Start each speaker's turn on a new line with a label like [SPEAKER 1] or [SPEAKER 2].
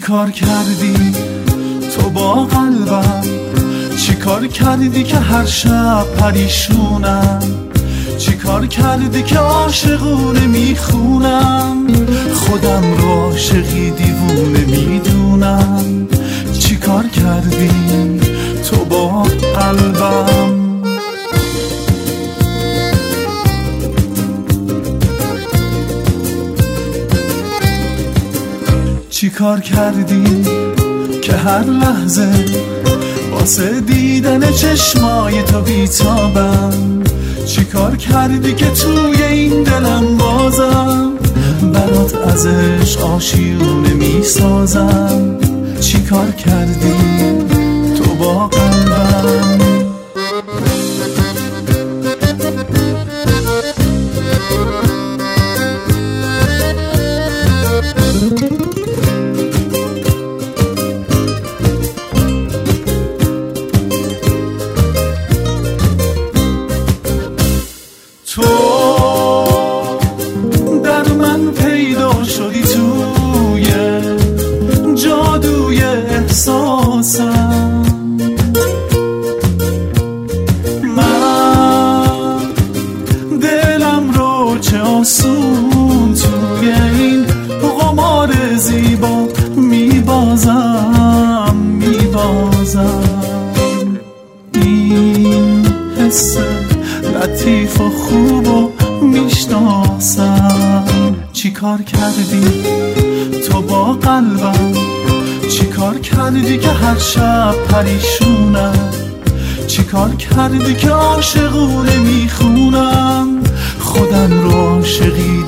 [SPEAKER 1] کار کردی تو با قلبم؟ چی کار کردی که هر شب پریشونم؟ چی کار کردی که عاشقونه میخونم؟ خودم رو عاشقی دیوونه میدونم. چی کار کردی تو با قلبم؟ چی کار کردی که هر لحظه واسه دیدن چشمای تو بیتابم؟ چی کار کردی که توی این دلم بازم برات از عشق آشیونه میسازم؟ چی کار کردی تو با قلبم؟ تو در من پیدا شدی توی جادوی احساسم. من دلم رو چه آسون توی این قمار زیبا میبازم. این حس لطیف و خوب و میشناسم. چی کار کردی تو با قلبم؟ چی کار کردی که هر شب پریشونم؟ چی کار کردی که عاشقونه میخونم؟ خودم رو عاشقی